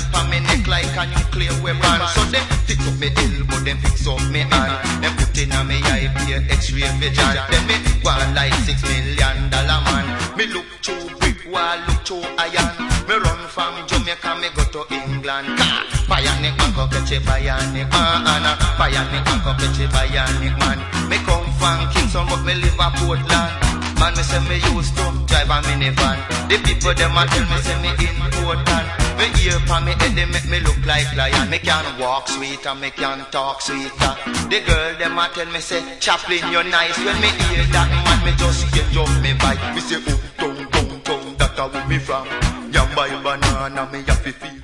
for me neck like a nuclear weapon. So them fix up me elbow, them fix up me hand. Them put in a me eye, be X-ray vision. Then me want like $6 million man. Me look through brick wall, look through iron. Me run from Jamaica, me go to England. Bionic man go catch a bionic man. Bionic man go catch a bionic man. Me come from Kingston, but me live at Portland. Man, me say me used to drive a minivan. The people them a tell me say me important. Me ear for me head they make me look like lion. Me can walk sweet and me can talk sweeter. The girl them a tell me say Chaplin you're nice. When me hear that man me just get up me bike. Me say oh down down down that a where me from. Yam buy banana me have to feel.